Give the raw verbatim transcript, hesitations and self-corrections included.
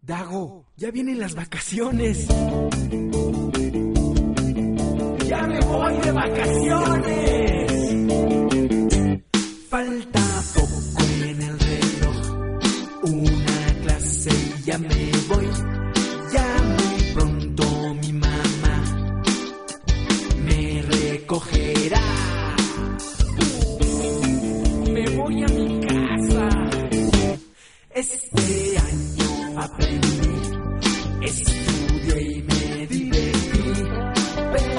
Dago, ya vienen las vacaciones. ¡Ya me voy de vacaciones! Falta